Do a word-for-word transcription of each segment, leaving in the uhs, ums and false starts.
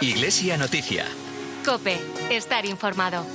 Iglesia Noticia. COPE. Estar informado.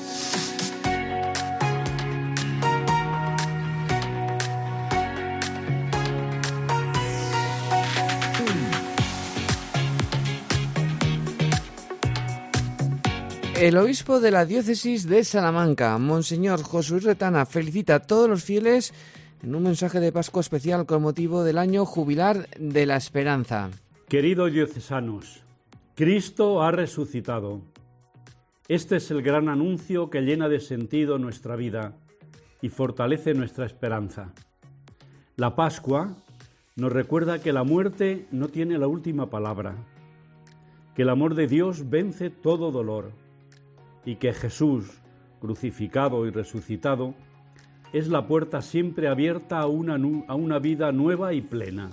El obispo de la diócesis de Salamanca, Monseñor Josué Retana, felicita a todos los fieles en un mensaje de Pascua especial con motivo del año jubilar de la esperanza. Queridos diocesanos, Cristo ha resucitado. Este es el gran anuncio que llena de sentido nuestra vida y fortalece nuestra esperanza. La Pascua nos recuerda que la muerte no tiene la última palabra, que el amor de Dios vence todo dolor y que Jesús, crucificado y resucitado, es la puerta siempre abierta a una, a una vida nueva y plena.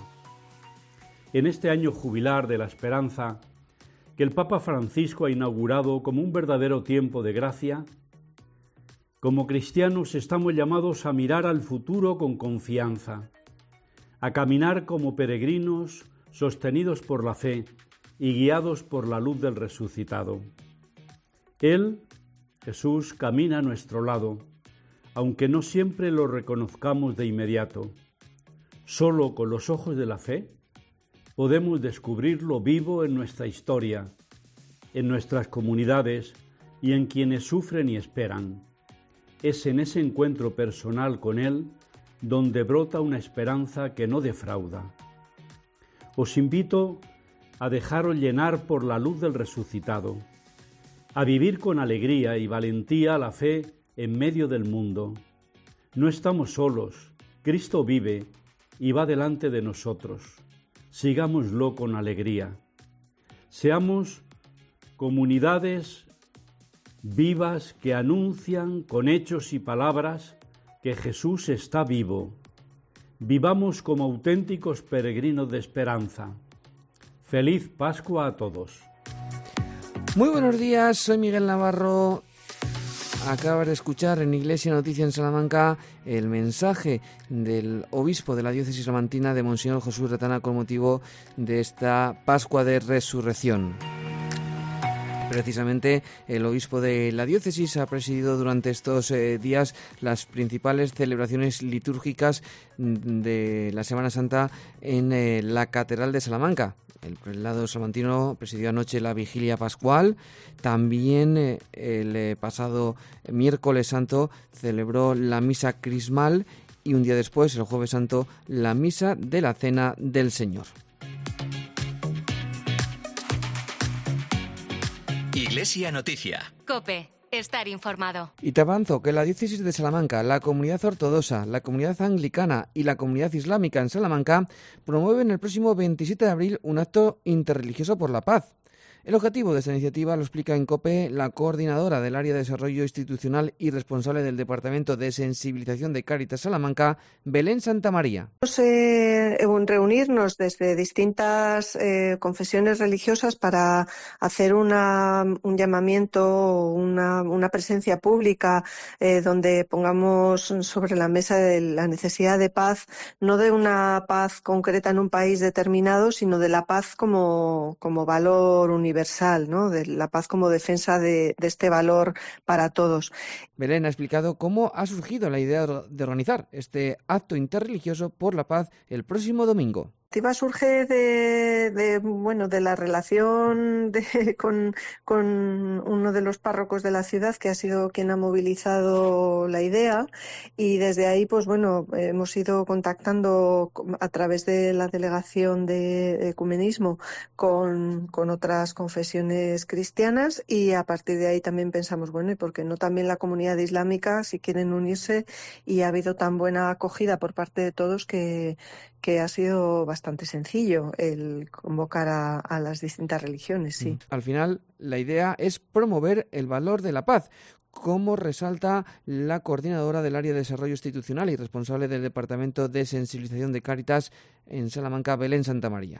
En este año jubilar de la esperanza, que el Papa Francisco ha inaugurado como un verdadero tiempo de gracia, como cristianos estamos llamados a mirar al futuro con confianza, a caminar como peregrinos sostenidos por la fe y guiados por la luz del resucitado. Él, Jesús, camina a nuestro lado, aunque no siempre lo reconozcamos de inmediato. Solo con los ojos de la fe podemos descubrirlo vivo en nuestra historia, en nuestras comunidades y en quienes sufren y esperan. Es en ese encuentro personal con Él donde brota una esperanza que no defrauda. Os invito a dejaros llenar por la luz del resucitado, a vivir con alegría y valentía la fe en medio del mundo. No estamos solos, Cristo vive y va delante de nosotros. Sigámoslo con alegría. Seamos comunidades vivas que anuncian con hechos y palabras que Jesús está vivo. Vivamos como auténticos peregrinos de esperanza. Feliz Pascua a todos. Muy buenos días, soy Miguel Navarro. Acabas de escuchar en Iglesia Noticia en Salamanca el mensaje del obispo de la diócesis salmantina de Monseñor Josué Retana con motivo de esta Pascua de Resurrección. Precisamente el obispo de la diócesis ha presidido durante estos eh, días las principales celebraciones litúrgicas de la Semana Santa en eh, la Catedral de Salamanca. El prelado salmantino presidió anoche la Vigilia Pascual. También eh, el eh, pasado miércoles santo celebró la Misa Crismal y un día después, el Jueves Santo, la Misa de la Cena del Señor. Iglesia Noticia. COPE. Estar informado. Y te avanzo que la diócesis de Salamanca, la comunidad ortodoxa, la comunidad anglicana y la comunidad islámica en Salamanca promueven el próximo veintisiete de abril un acto interreligioso por la paz. El objetivo de esta iniciativa lo explica en COPE la coordinadora del área de desarrollo institucional y responsable del Departamento de Sensibilización de Cáritas Salamanca, Belén Santamaría. Vamos eh, reunirnos desde distintas eh, confesiones religiosas para hacer una, un llamamiento, una, una presencia pública eh, donde pongamos sobre la mesa de la necesidad de paz, no de una paz concreta en un país determinado, sino de la paz como, como valor universal. universal, ¿no? De la paz como defensa de, de este valor para todos. Belén ha explicado cómo ha surgido la idea de organizar este acto interreligioso por la paz el próximo domingo. La iniciativa surge de, de bueno de la relación de, con, con uno de los párrocos de la ciudad que ha sido quien ha movilizado la idea y desde ahí pues bueno hemos ido contactando a través de la delegación de ecumenismo con, con otras confesiones cristianas y a partir de ahí también pensamos bueno y por qué no también la comunidad islámica si quieren unirse y ha habido tan buena acogida por parte de todos que que ha sido bastante sencillo el convocar a, a las distintas religiones, sí. Al final, la idea es promover el valor de la paz, como resalta la coordinadora del área de desarrollo institucional y responsable del Departamento de Sensibilización de Cáritas en Salamanca, Belén Santamaría.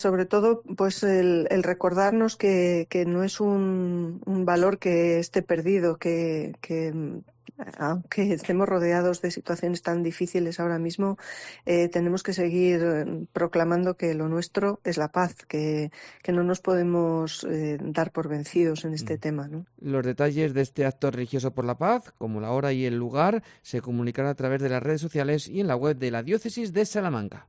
Sobre todo, pues el, el recordarnos que, que no es un, un valor que esté perdido, que, que aunque estemos rodeados de situaciones tan difíciles ahora mismo, eh, tenemos que seguir proclamando que lo nuestro es la paz, que, que no nos podemos eh, dar por vencidos en este mm. tema, ¿no? Los detalles de este acto religioso por la paz, como la hora y el lugar, se comunicarán a través de las redes sociales y en la web de la Diócesis de Salamanca.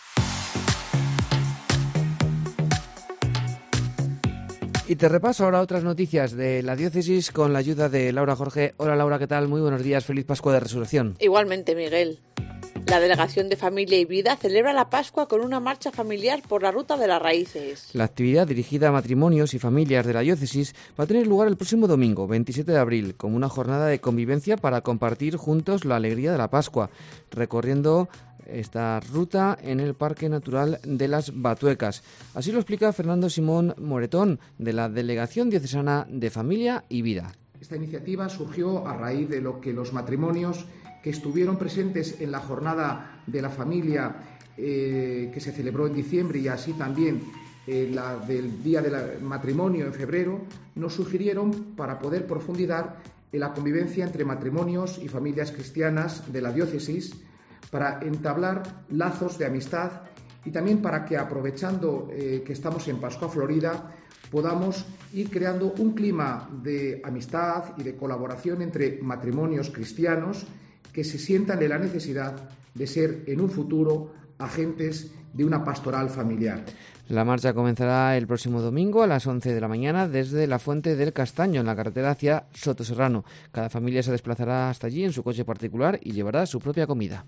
Y te repaso ahora otras noticias de la diócesis con la ayuda de Laura Jorge. Hola Laura, ¿qué tal? Muy buenos días, feliz Pascua de Resurrección. Igualmente, Miguel. La Delegación de Familia y Vida celebra la Pascua con una marcha familiar por la Ruta de las Raíces. La actividad dirigida a matrimonios y familias de la diócesis va a tener lugar el próximo domingo, veintisiete de abril, como una jornada de convivencia para compartir juntos la alegría de la Pascua, recorriendo esta ruta en el Parque Natural de las Batuecas. Así lo explica Fernando Simón Moretón, de la Delegación Diocesana de Familia y Vida. Esta iniciativa surgió a raíz de lo que los matrimonios que estuvieron presentes en la jornada de la familia eh, que se celebró en diciembre y así también eh, la del Día del Matrimonio en febrero, nos sugirieron para poder profundizar en la convivencia entre matrimonios y familias cristianas de la diócesis, para entablar lazos de amistad y también para que, aprovechando eh, que estamos en Pascua Florida, podamos ir creando un clima de amistad y de colaboración entre matrimonios cristianos que se sientan en la necesidad de ser en un futuro agentes de una pastoral familiar. La marcha comenzará el próximo domingo a las once de la mañana desde la Fuente del Castaño, en la carretera hacia Sotoserrano. Cada familia se desplazará hasta allí en su coche particular y llevará su propia comida.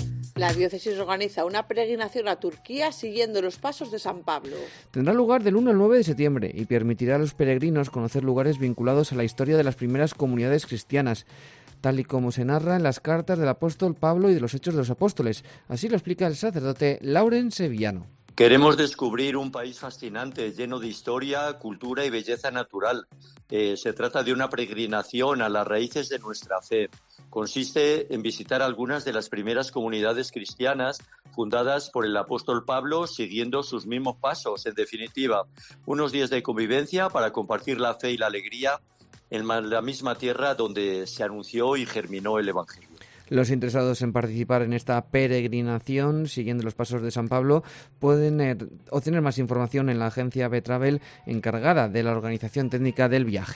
La diócesis organiza una peregrinación a Turquía siguiendo los pasos de San Pablo. Tendrá lugar del uno al nueve de septiembre y permitirá a los peregrinos conocer lugares vinculados a la historia de las primeras comunidades cristianas, tal y como se narra en las cartas del apóstol Pablo y de los Hechos de los Apóstoles. Así lo explica el sacerdote Lauren Sevillano. Queremos descubrir un país fascinante, lleno de historia, cultura y belleza natural. Eh, se trata de una peregrinación a las raíces de nuestra fe. Consiste en visitar algunas de las primeras comunidades cristianas fundadas por el apóstol Pablo, siguiendo sus mismos pasos. En definitiva, unos días de convivencia para compartir la fe y la alegría en la misma tierra donde se anunció y germinó el Evangelio. Los interesados en participar en esta peregrinación, siguiendo los pasos de San Pablo, pueden eh, obtener más información en la agencia B-Travel encargada de la organización técnica del viaje.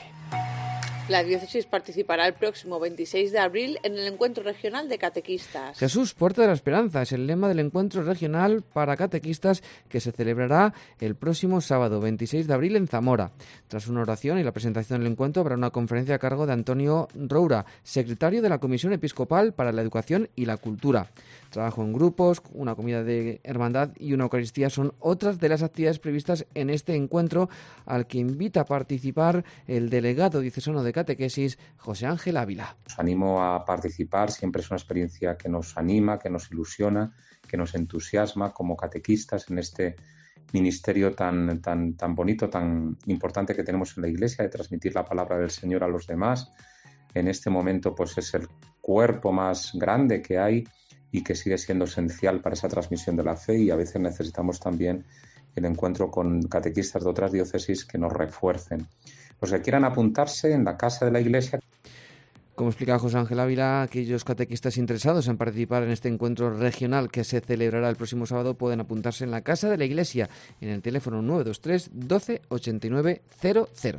La diócesis participará el próximo veintiséis de abril en el Encuentro Regional de Catequistas. Jesús, Puerta de la Esperanza, es el lema del Encuentro Regional para Catequistas que se celebrará el próximo sábado veintiséis de abril en Zamora. Tras una oración y la presentación del encuentro habrá una conferencia a cargo de Antonio Roura, secretario de la Comisión Episcopal para la Educación y la Cultura. Trabajo en grupos, una comida de hermandad y una Eucaristía son otras de las actividades previstas en este encuentro, al que invita a participar el delegado diocesano de Catequesis, José Ángel Ávila. Os animo a participar, siempre es una experiencia que nos anima, que nos ilusiona, que nos entusiasma como catequistas en este ministerio tan, tan, tan bonito, tan importante que tenemos en la Iglesia, de transmitir la palabra del Señor a los demás. En este momento pues es el cuerpo más grande que hay y que sigue siendo esencial para esa transmisión de la fe, y a veces necesitamos también el encuentro con catequistas de otras diócesis que nos refuercen. Los que quieran apuntarse en la casa de la Iglesia. Como explica José Ángel Ávila, aquellos catequistas interesados en participar en este encuentro regional que se celebrará el próximo sábado pueden apuntarse en la casa de la Iglesia en el teléfono nueve dos tres doce ochenta y nueve cero cero.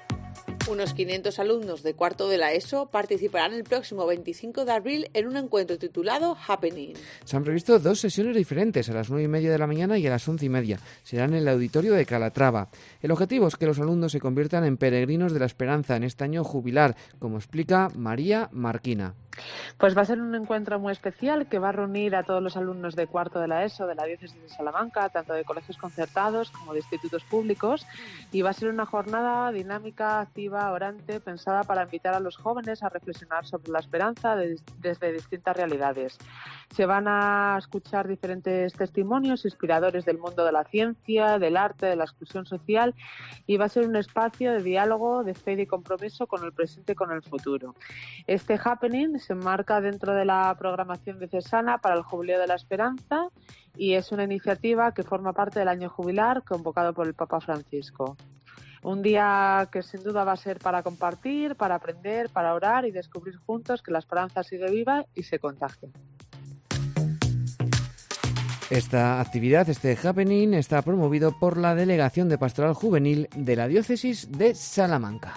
Unos quinientos alumnos de cuarto de la ESO participarán el próximo veinticinco de abril en un encuentro titulado Happening. Se han previsto dos sesiones diferentes, a las nueve y media de la mañana y a las once y media. Serán en el auditorio de Calatrava. El objetivo es que los alumnos se conviertan en peregrinos de la esperanza en este año jubilar, como explica María Marquina. Pues va a ser un encuentro muy especial que va a reunir a todos los alumnos de cuarto de la ESO de la diócesis de Salamanca, tanto de colegios concertados como de institutos públicos, y va a ser una jornada dinámica, activa iniciativa orante pensada para invitar a los jóvenes a reflexionar sobre la esperanza de, desde distintas realidades. Se van a escuchar diferentes testimonios inspiradores del mundo de la ciencia, del arte, de la exclusión social, y va a ser un espacio de diálogo, de fe y de compromiso con el presente y con el futuro. Este happening se enmarca dentro de la programación diocesana para el Jubileo de la Esperanza y es una iniciativa que forma parte del año jubilar convocado por el Papa Francisco. Un día que sin duda va a ser para compartir, para aprender, para orar y descubrir juntos que la esperanza sigue viva y se contagia. Esta actividad, este happening, está promovido por la Delegación de Pastoral Juvenil de la Diócesis de Salamanca.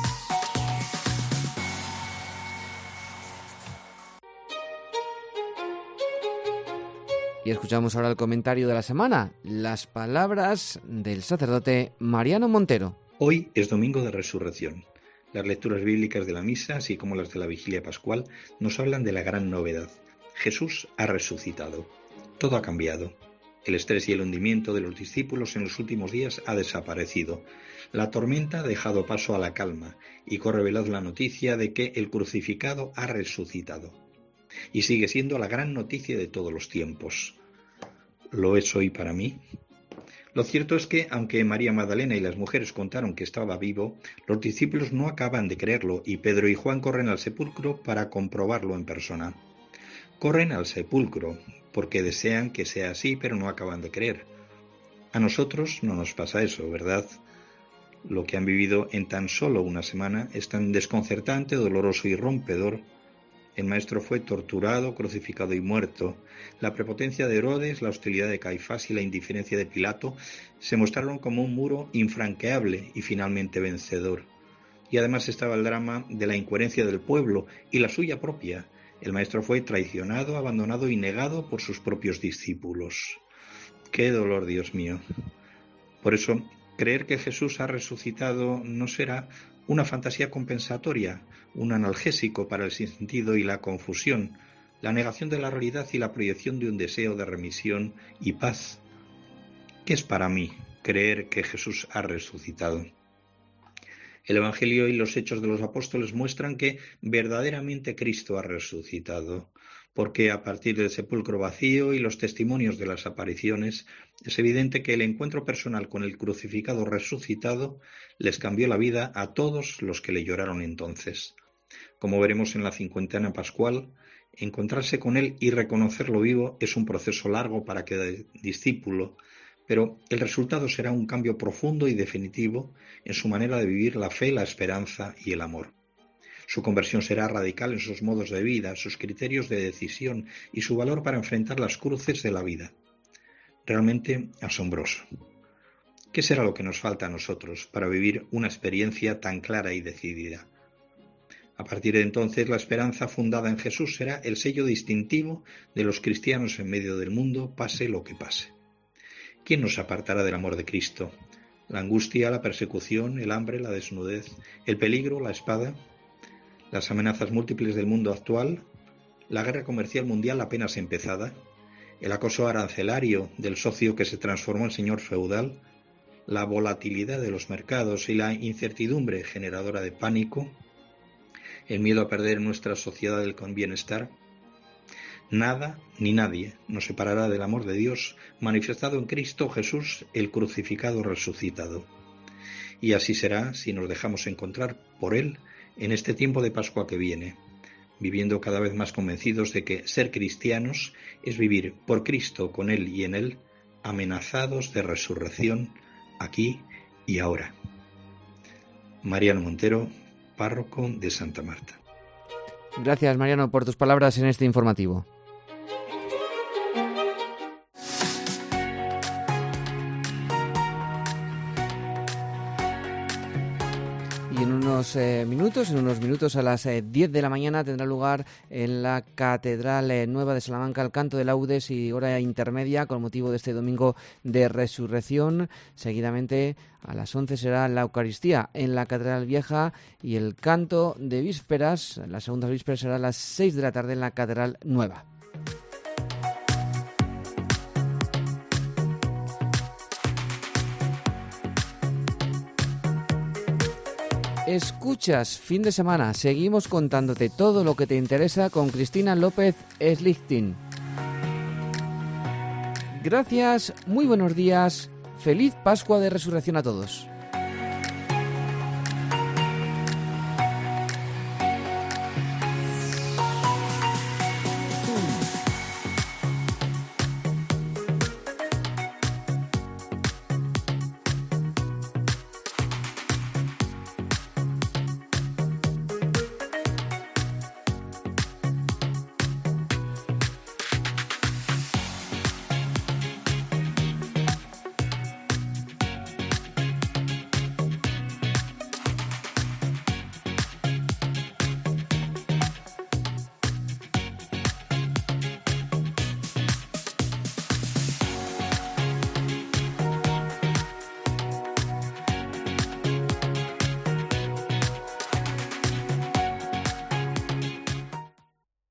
Y escuchamos ahora el comentario de la semana, las palabras del sacerdote Mariano Montero. Hoy es Domingo de Resurrección. Las lecturas bíblicas de la misa, así como las de la Vigilia Pascual, nos hablan de la gran novedad. Jesús ha resucitado. Todo ha cambiado. El estrés y el hundimiento de los discípulos en los últimos días ha desaparecido. La tormenta ha dejado paso a la calma y corre velaz la noticia de que el crucificado ha resucitado. Y sigue siendo la gran noticia de todos los tiempos. ¿Lo es hoy para mí? Lo cierto es que, aunque María Magdalena y las mujeres contaron que estaba vivo, los discípulos no acaban de creerlo y Pedro y Juan corren al sepulcro para comprobarlo en persona. Corren al sepulcro porque desean que sea así, pero no acaban de creer. A nosotros no nos pasa eso, ¿verdad? Lo que han vivido en tan solo una semana es tan desconcertante, doloroso y rompedor. El maestro fue torturado, crucificado y muerto. La prepotencia de Herodes, la hostilidad de Caifás y la indiferencia de Pilato se mostraron como un muro infranqueable y finalmente vencedor. Y además estaba el drama de la incoherencia del pueblo y la suya propia. El maestro fue traicionado, abandonado y negado por sus propios discípulos. ¡Qué dolor, Dios mío! Por eso, creer que Jesús ha resucitado no será una fantasía compensatoria, un analgésico para el sinsentido y la confusión, la negación de la realidad y la proyección de un deseo de remisión y paz. ¿Qué es para mí creer que Jesús ha resucitado? El Evangelio y los Hechos de los Apóstoles muestran que verdaderamente Cristo ha resucitado, porque a partir del sepulcro vacío y los testimonios de las apariciones, es evidente que el encuentro personal con el crucificado resucitado les cambió la vida a todos los que le lloraron entonces. Como veremos en la cincuentena pascual, encontrarse con él y reconocerlo vivo es un proceso largo para cada discípulo, pero el resultado será un cambio profundo y definitivo en su manera de vivir la fe, la esperanza y el amor. Su conversión será radical en sus modos de vida, sus criterios de decisión y su valor para enfrentar las cruces de la vida. Realmente asombroso. ¿Qué será lo que nos falta a nosotros para vivir una experiencia tan clara y decidida? A partir de entonces, la esperanza fundada en Jesús será el sello distintivo de los cristianos en medio del mundo, pase lo que pase. ¿Quién nos apartará del amor de Cristo? ¿La angustia, la persecución, el hambre, la desnudez, el peligro, la espada? ¿Las amenazas múltiples del mundo actual? ¿La guerra comercial mundial apenas empezada? ¿El acoso arancelario del socio que se transformó en señor feudal? ¿La volatilidad de los mercados y la incertidumbre generadora de pánico? ¿El miedo a perder nuestra sociedad el bienestar? Nada ni nadie nos separará del amor de Dios manifestado en Cristo Jesús, el crucificado resucitado. Y así será si nos dejamos encontrar por Él en este tiempo de Pascua que viene, viviendo cada vez más convencidos de que ser cristianos es vivir por Cristo, con Él y en Él, amenazados de resurrección aquí y ahora. Mariano Montero, párroco de Santa Marta. Gracias, Mariano, por tus palabras en este informativo. Y en unos eh, minutos, en unos minutos a las eh, diez de la mañana tendrá lugar en la Catedral eh, Nueva de Salamanca el canto de laudes y hora intermedia con motivo de este domingo de resurrección. Seguidamente a las once será la Eucaristía en la Catedral Vieja y el canto de vísperas, las segundas vísperas será a las seis de la tarde en la Catedral Nueva. Escuchas fin de semana. Seguimos contándote todo lo que te interesa con Cristina López Slichting. Gracias, muy buenos días, feliz Pascua de Resurrección a todos.